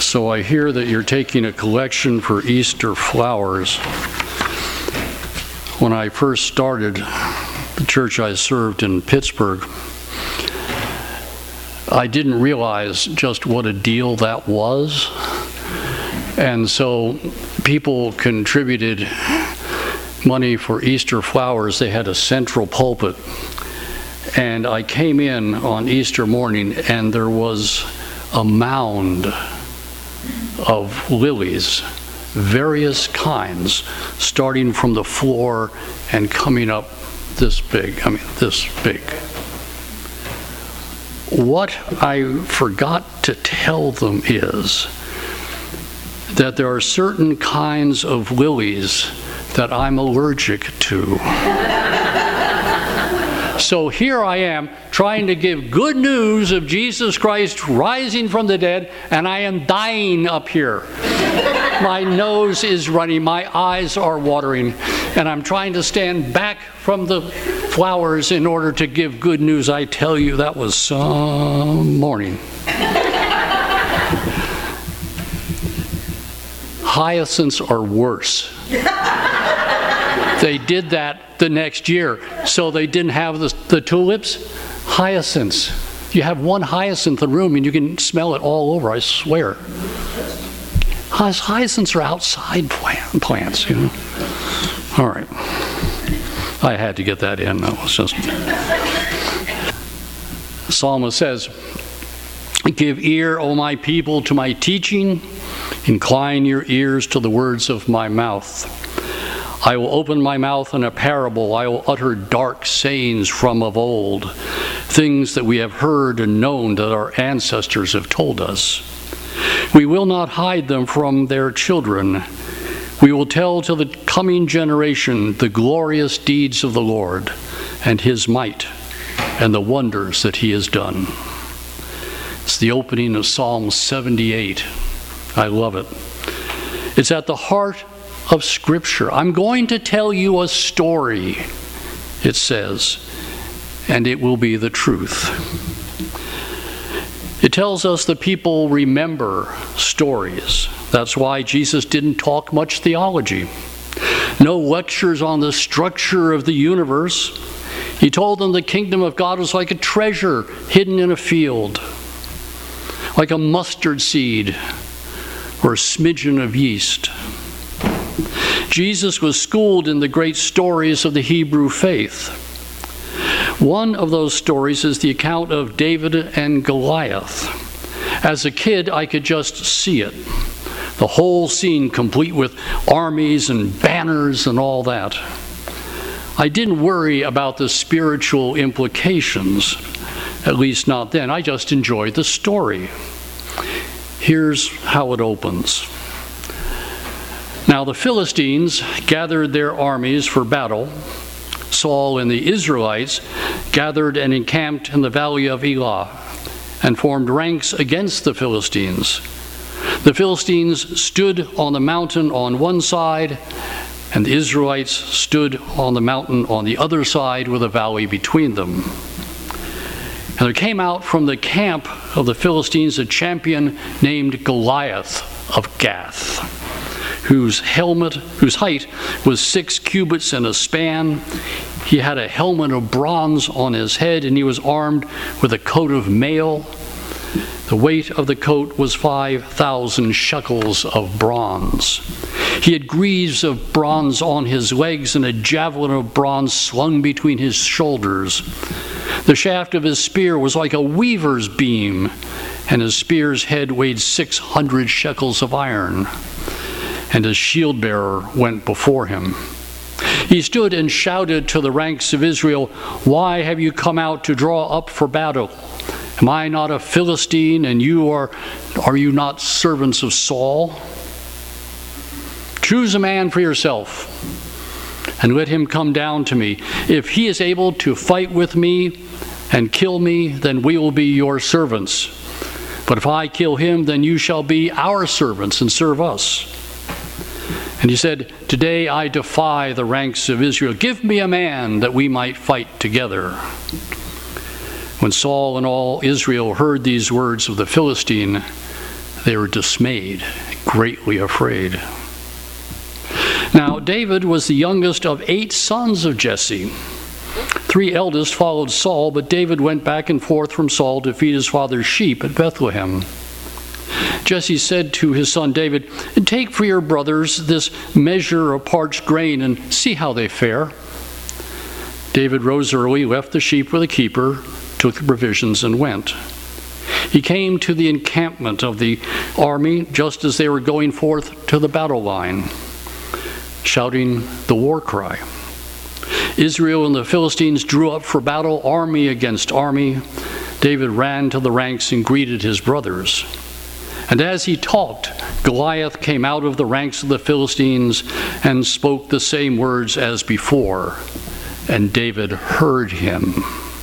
So I hear that you're taking a collection for Easter flowers. When I first started the church I served in Pittsburgh, I didn't realize just what a deal that was. And so people contributed money for Easter flowers. They had a central pulpit. And I came in on Easter morning and there was a mound of lilies, various kinds, starting from the floor and coming up this big. What I forgot to tell them is that there are certain kinds of lilies that I'm allergic to. So here I am trying to give good news of Jesus Christ rising from the dead, and I am dying up here. My nose is running, my eyes are watering, and I'm trying to stand back from the flowers in order to give good news. I tell you, that was some morning. Hyacinths are worse. They did that the next year, so they didn't have the tulips. Hyacinths. You have one hyacinth in the room and you can smell it all over, I swear. Hyacinths are outside plants, you know. All right. I had to get that in. That was just... The psalmist says, "Give ear, O my people, to my teaching. Incline your ears to the words of my mouth. I will open my mouth in a parable. I will utter dark sayings from of old, things that we have heard and known that our ancestors have told us. We will not hide them from their children. We will tell to the coming generation the glorious deeds of the Lord and his might and the wonders that he has done." It's the opening of Psalm 78. I love it. It's at the heart of Scripture. I'm going to tell you a story, it says, and it will be the truth. It tells us that people remember stories. That's why Jesus didn't talk much theology. No lectures on the structure of the universe. He told them the kingdom of God was like a treasure hidden in a field, like a mustard seed or a smidgen of yeast. Jesus was schooled in the great stories of the Hebrew faith. One of those stories is the account of David and Goliath. As a kid, I could just see it. The whole scene complete with armies and banners and all that. I didn't worry about the spiritual implications, at least not then. I just enjoyed the story. Here's how it opens. Now the Philistines gathered their armies for battle. Saul and the Israelites gathered and encamped in the valley of Elah and formed ranks against the Philistines. The Philistines stood on the mountain on one side, and the Israelites stood on the mountain on the other side with a valley between them. And there came out from the camp of the Philistines a champion named Goliath of Gath, whose height was 6 cubits and a span. He had a helmet of bronze on his head, and he was armed with a coat of mail. The weight of the coat was 5,000 shekels of bronze. He had greaves of bronze on his legs and a javelin of bronze slung between his shoulders. The shaft of his spear was like a weaver's beam, and his spear's head weighed 600 shekels of iron. And his shield-bearer went before him. He stood and shouted to the ranks of Israel, "Why have you come out to draw up for battle? Am I not a Philistine, and are you not servants of Saul? Choose a man for yourself, and let him come down to me. If he is able to fight with me and kill me, then we will be your servants. But if I kill him, then you shall be our servants and serve us." And he said, "Today I defy the ranks of Israel. Give me a man that we might fight together." When Saul and all Israel heard these words of the Philistine, They were dismayed, greatly afraid. Now, David was the youngest of 8 sons of Jesse. 3 eldest followed Saul, but David went back and forth from Saul to feed his father's sheep at Bethlehem. Jesse said to his son David, "Take for your brothers this measure of parched grain and see how they fare." David rose early, left the sheep with a keeper, took the provisions, and went. He came to the encampment of the army just as they were going forth to the battle line, shouting the war cry. Israel and the Philistines drew up for battle, army against army. David ran to the ranks and greeted his brothers. And as he talked, Goliath came out of the ranks of the Philistines and spoke the same words as before, and David heard him.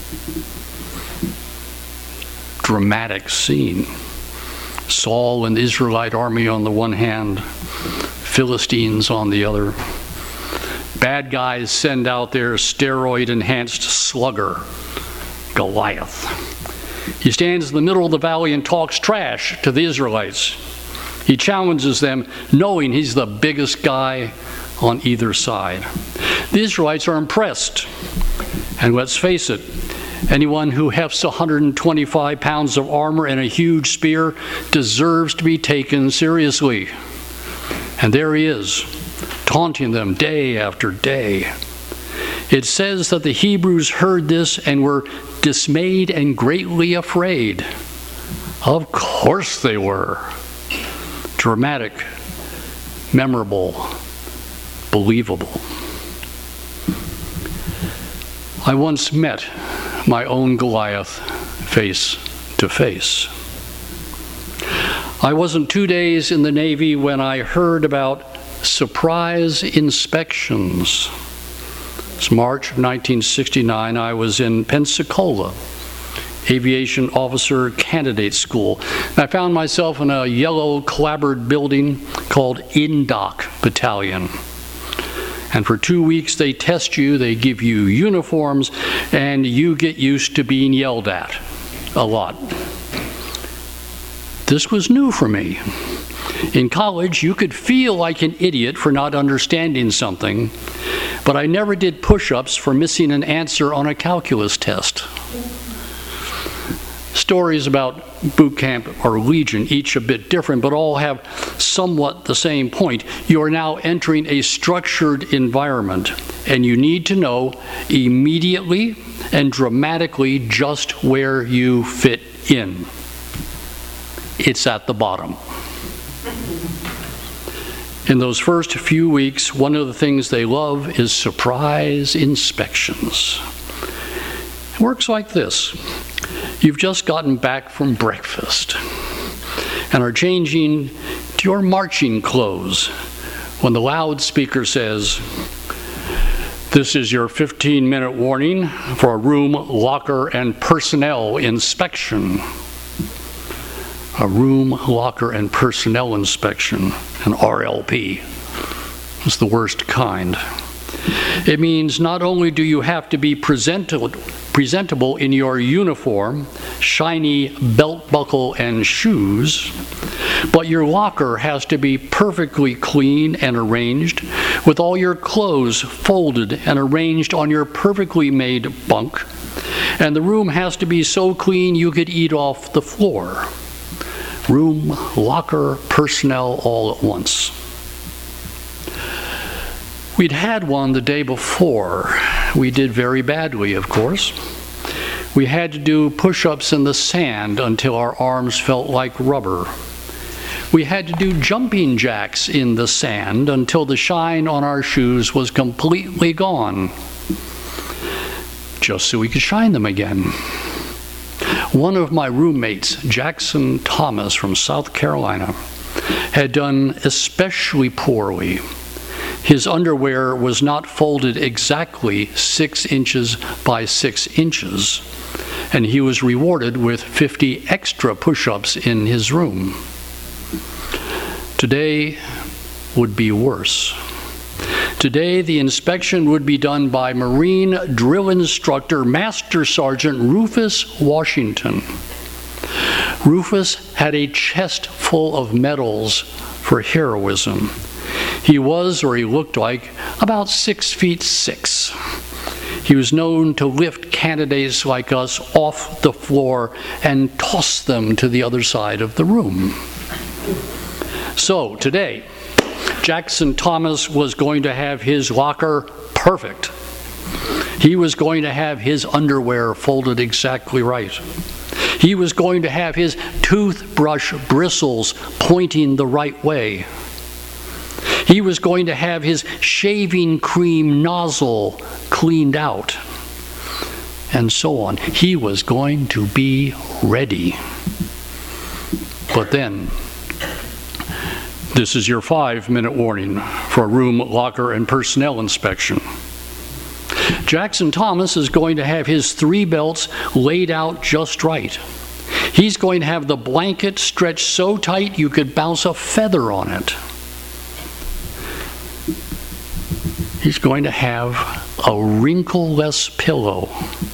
Dramatic scene. Saul and the Israelite army on the one hand, Philistines on the other. Bad guys send out their steroid-enhanced slugger, Goliath. He stands in the middle of the valley and talks trash to the Israelites. He challenges them, knowing he's the biggest guy on either side. The Israelites are impressed. And let's face it, anyone who hefts 125 pounds of armor and a huge spear deserves to be taken seriously. And there he is, taunting them day after day. It says that the Hebrews heard this and were dismayed and greatly afraid. Of course they were. Dramatic, memorable, believable. I once met my own Goliath face to face. I wasn't 2 days in the Navy when I heard about surprise inspections. It's March of 1969. I was in Pensacola, Aviation Officer Candidate School. I found myself in a yellow clapboard building called INDOC Battalion. And for 2 weeks they test you, they give you uniforms, and you get used to being yelled at a lot. This was new for me. In college, you could feel like an idiot for not understanding something, but I never did push-ups for missing an answer on a calculus test. Stories about boot camp are legion, each a bit different, but all have somewhat the same point. You are now entering a structured environment, and you need to know immediately and dramatically just where you fit in. It's at the bottom. In those first few weeks, one of the things they love is surprise inspections. It works like this. You've just gotten back from breakfast and are changing to your marching clothes when the loudspeaker says, "This is your 15-minute warning for a room, locker, and personnel inspection." A room, locker, and personnel inspection, an RLP. It's the worst kind. It means not only do you have to be presentable in your uniform, shiny belt buckle, and shoes, but your locker has to be perfectly clean and arranged, with all your clothes folded and arranged on your perfectly made bunk, and the room has to be so clean you could eat off the floor. Room, locker, personnel all at once. We'd had one the day before. We did very badly, of course. We had to do push-ups in the sand until our arms felt like rubber. We had to do jumping jacks in the sand until the shine on our shoes was completely gone, just so we could shine them again. One of my roommates, Jackson Thomas from South Carolina, had done especially poorly. His underwear was not folded exactly 6 inches by 6 inches, and he was rewarded with 50 extra push-ups in his room. Today would be worse. Today, the inspection would be done by Marine Drill Instructor Master Sergeant Rufus Washington. Rufus had a chest full of medals for heroism. He was, or he looked like, about 6'6". He was known to lift candidates like us off the floor and toss them to the other side of the room. So today, Jackson Thomas was going to have his locker perfect. He was going to have his underwear folded exactly right. He was going to have his toothbrush bristles pointing the right way. He was going to have his shaving cream nozzle cleaned out, and so on. He was going to be ready. But then, this is your 5-minute warning for a room, locker, and personnel inspection. Jackson Thomas is going to have his 3 belts laid out just right. He's going to have the blanket stretched so tight you could bounce a feather on it. He's going to have a wrinkle-less pillow.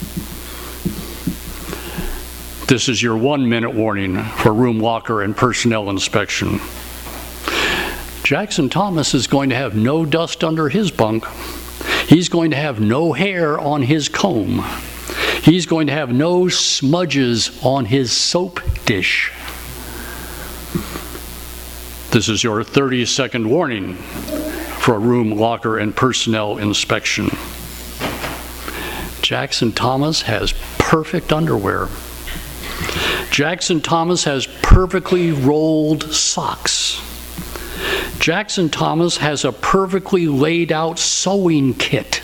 This is your 1-minute warning for room, locker, and personnel inspection. Jackson Thomas is going to have no dust under his bunk. He's going to have no hair on his comb. He's going to have no smudges on his soap dish. This is your 30-second warning for a room, locker, and personnel inspection. Jackson Thomas has perfect underwear. Jackson Thomas has perfectly rolled socks. Jackson Thomas has a perfectly laid out sewing kit.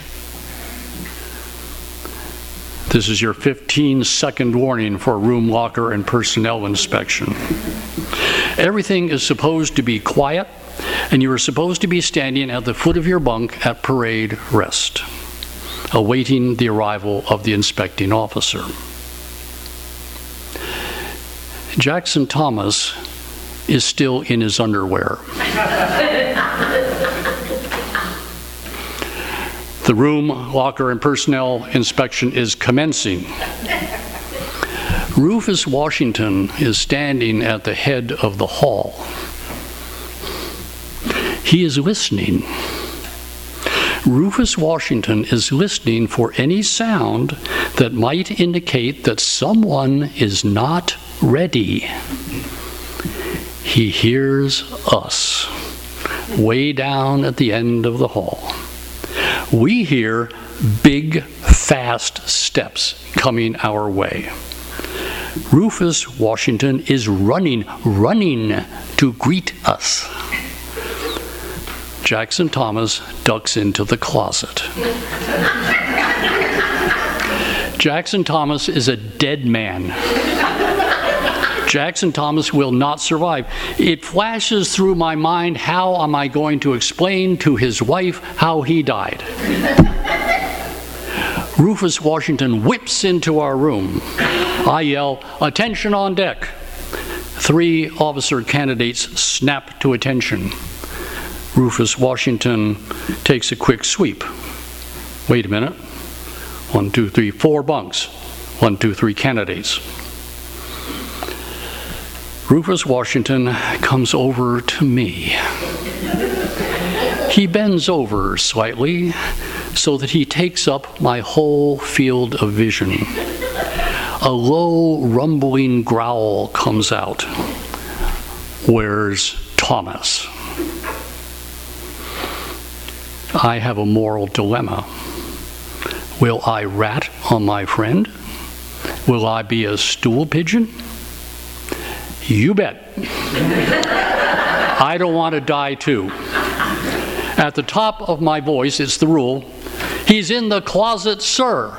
This is your 15-second warning for a room, locker, and personnel inspection. Everything is supposed to be quiet, and you are supposed to be standing at the foot of your bunk at parade rest, awaiting the arrival of the inspecting officer. Jackson Thomas is still in his underwear. The room, locker, and personnel inspection is commencing. Rufus Washington is standing at the head of the hall. He is listening. Rufus Washington is listening for any sound that might indicate that someone is not ready. He hears us way down at the end of the hall. We hear big, fast steps coming our way. Rufus Washington is running to greet us. Jackson Thomas ducks into the closet. Jackson Thomas is a dead man. Jackson Thomas will not survive. It flashes through my mind, how am I going to explain to his wife how he died? Rufus Washington whips into our room. I yell, "Attention on deck." 3 officer candidates snap to attention. Rufus Washington takes a quick sweep. Wait a minute. 1, 2, 3, 4 bunks. 1, 2, 3 candidates. Rufus Washington comes over to me. He bends over slightly so that he takes up my whole field of vision. A low, rumbling growl comes out. "Where's Thomas?" I have a moral dilemma. Will I rat on my friend? Will I be a stool pigeon? You bet. I don't want to die too. At the top of my voice, it's the rule, "He's in the closet, sir."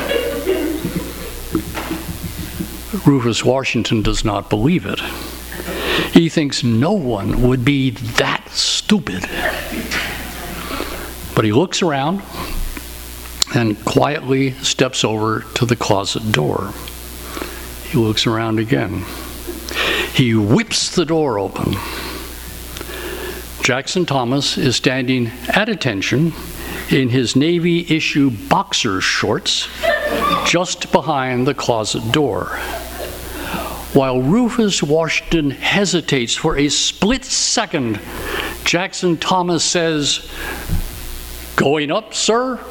Rufus Washington does not believe it. He thinks no one would be that stupid. But he looks around and quietly steps over to the closet door. He looks around again. He whips the door open. Jackson Thomas is standing at attention in his Navy issue boxer shorts just behind the closet door. While Rufus Washington hesitates for a split second, Jackson Thomas says, "Going up, sir?"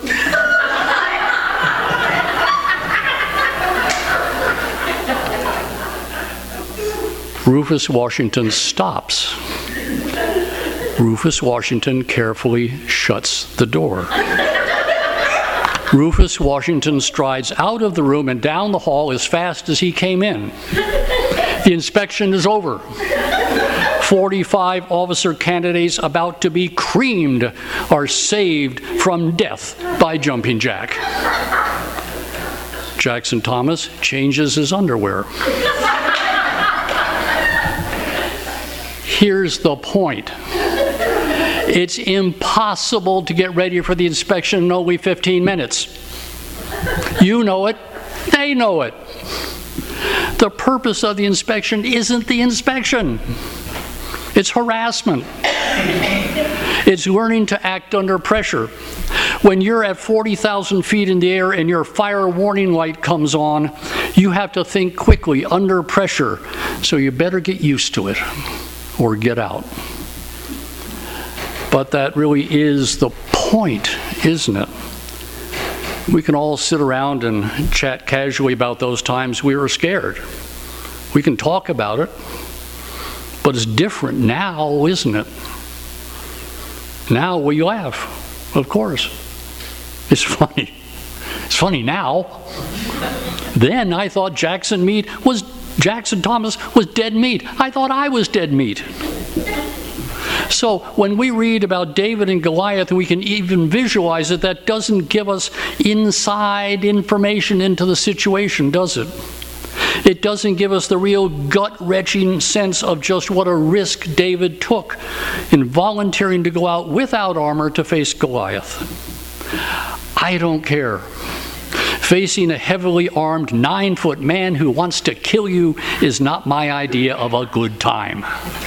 Rufus Washington stops. Rufus Washington carefully shuts the door. Rufus Washington strides out of the room and down the hall as fast as he came in. The inspection is over. 45 officer candidates about to be creamed are saved from death by jumping jack. Jackson Thomas changes his underwear. Here's the point. It's impossible to get ready for the inspection in only 15 minutes. You know it, they know it. The purpose of the inspection isn't the inspection. It's harassment. It's learning to act under pressure. When you're at 40,000 feet in the air and your fire warning light comes on, you have to think quickly under pressure, so you better get used to it or get out. But that really is the point, isn't it? We can all sit around and chat casually about those times we were scared. We can talk about it, but it's different now, isn't it? Now we laugh, of course. It's funny. It's funny now. Then I thought Jackson Thomas was dead meat. I thought I was dead meat. So when we read about David and Goliath, we can even visualize it. That doesn't give us inside information into the situation, does it? It doesn't give us the real gut-wrenching sense of just what a risk David took in volunteering to go out without armor to face Goliath. I don't care. Facing a heavily armed 9-foot man who wants to kill you is not my idea of a good time.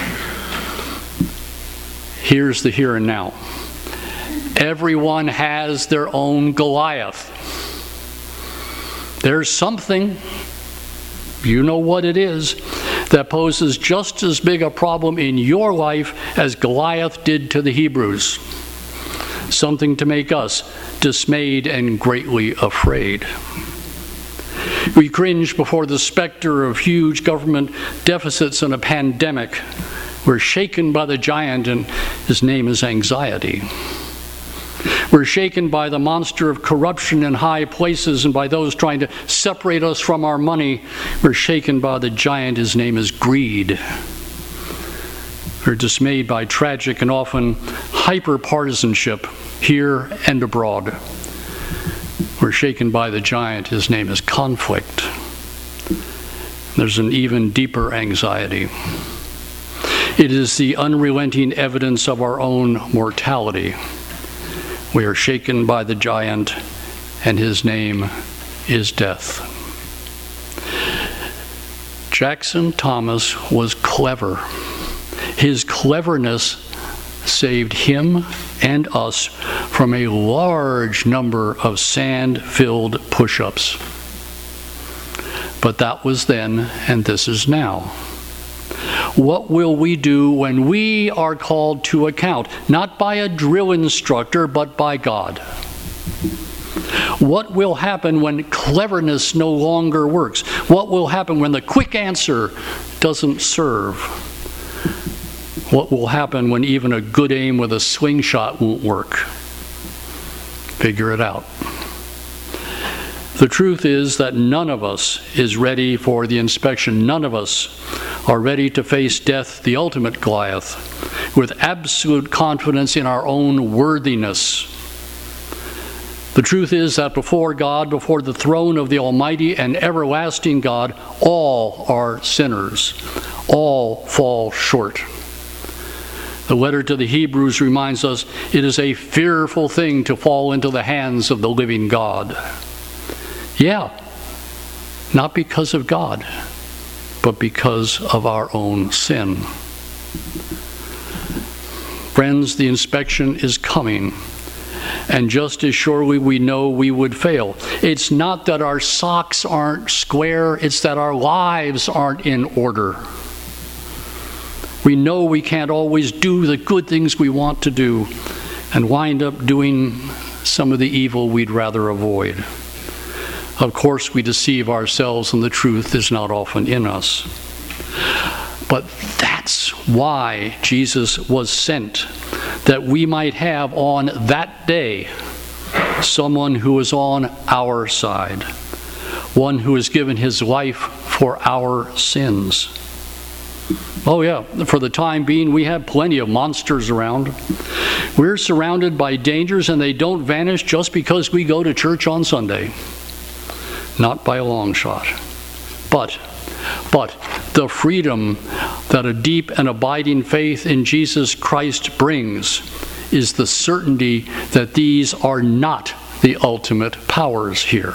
Here's the here and now. Everyone has their own Goliath. There's something, you know what it is, that poses just as big a problem in your life as Goliath did to the Hebrews. Something to make us dismayed and greatly afraid. We cringe before the specter of huge government deficits and a pandemic. We're shaken by the giant, and his name is anxiety. We're shaken by the monster of corruption in high places and by those trying to separate us from our money. We're shaken by the giant, his name is greed. We're dismayed by tragic and often hyper-partisanship here and abroad. We're shaken by the giant, his name is conflict. There's an even deeper anxiety. It is the unrelenting evidence of our own mortality. We are shaken by the giant, and his name is death. Jackson Thomas was clever. His cleverness saved him and us from a large number of sand-filled push-ups. But that was then, and this is now. What will we do when we are called to account, not by a drill instructor, but by God? What will happen when cleverness no longer works? What will happen when the quick answer doesn't serve? What will happen when even a good aim with a slingshot won't work? Figure it out. The truth is that none of us is ready for the inspection. None of us are ready to face death, the ultimate Goliath, with absolute confidence in our own worthiness. The truth is that before God, before the throne of the Almighty and everlasting God, all are sinners. All fall short. The letter to the Hebrews reminds us it is a fearful thing to fall into the hands of the living God. Yeah, not because of God, but because of our own sin. Friends, the inspection is coming. And just as surely we know we would fail. It's not that our socks aren't square, it's that our lives aren't in order. We know we can't always do the good things we want to do and wind up doing some of the evil we'd rather avoid. Of course, we deceive ourselves and the truth is not often in us. But that's why Jesus was sent, that we might have on that day someone who is on our side, one who has given his life for our sins. Oh yeah, for the time being, we have plenty of monsters around. We're surrounded by dangers, and they don't vanish just because we go to church on Sunday. Not by a long shot. But the freedom that a deep and abiding faith in Jesus Christ brings is the certainty that these are not the ultimate powers here.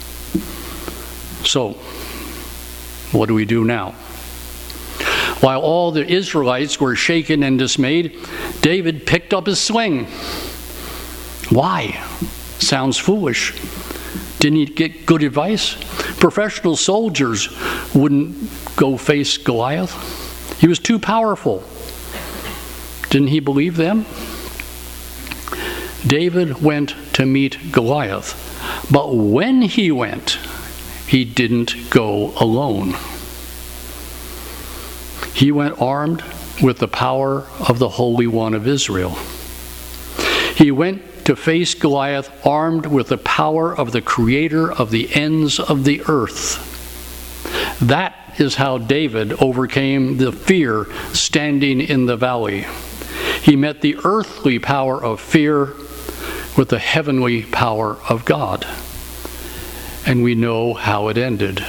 So, what do we do now? While all the Israelites were shaken and dismayed, David picked up his sling. Why? Sounds foolish. Didn't he get good advice? Professional soldiers wouldn't go face Goliath. He was too powerful. Didn't he believe them? David went to meet Goliath, but when he went, he didn't go alone. He went armed with the power of the Holy One of Israel. He went to face Goliath armed with the power of the Creator of the ends of the earth. That is how David overcame the fear standing in the valley. He met the earthly power of fear with the heavenly power of God. And we know how it ended.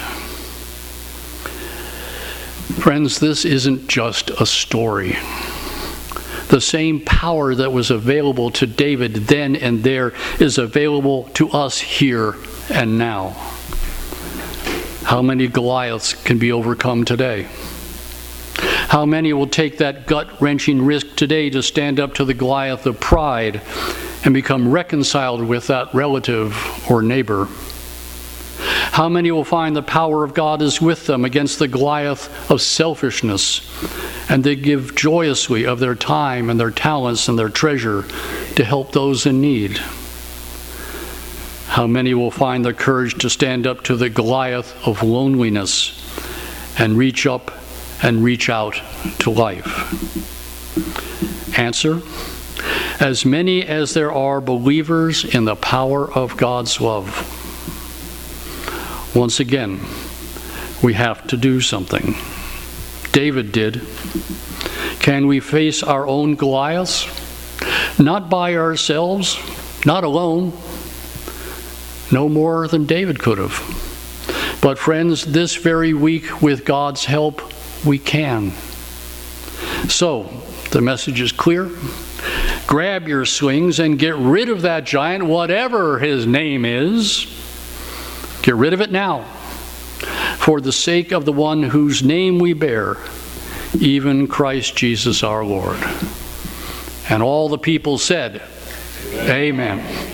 Friends, this isn't just a story. The same power that was available to David then and there is available to us here and now. How many Goliaths can be overcome today? How many will take that gut-wrenching risk today to stand up to the Goliath of pride and become reconciled with that relative or neighbor? How many will find the power of God is with them against the Goliath of selfishness, and they give joyously of their time and their talents and their treasure to help those in need? How many will find the courage to stand up to the Goliath of loneliness and reach up and reach out to life? Answer: as many as there are believers in the power of God's love. Once again, we have to do something. David did. Can we face our own Goliaths? Not by ourselves, not alone. No more than David could have. But friends, this very week, with God's help, we can. So, the message is clear. Grab your slings and get rid of that giant, whatever his name is. Get rid of it now, for the sake of the one whose name we bear, even Christ Jesus our Lord. And all the people said, Amen.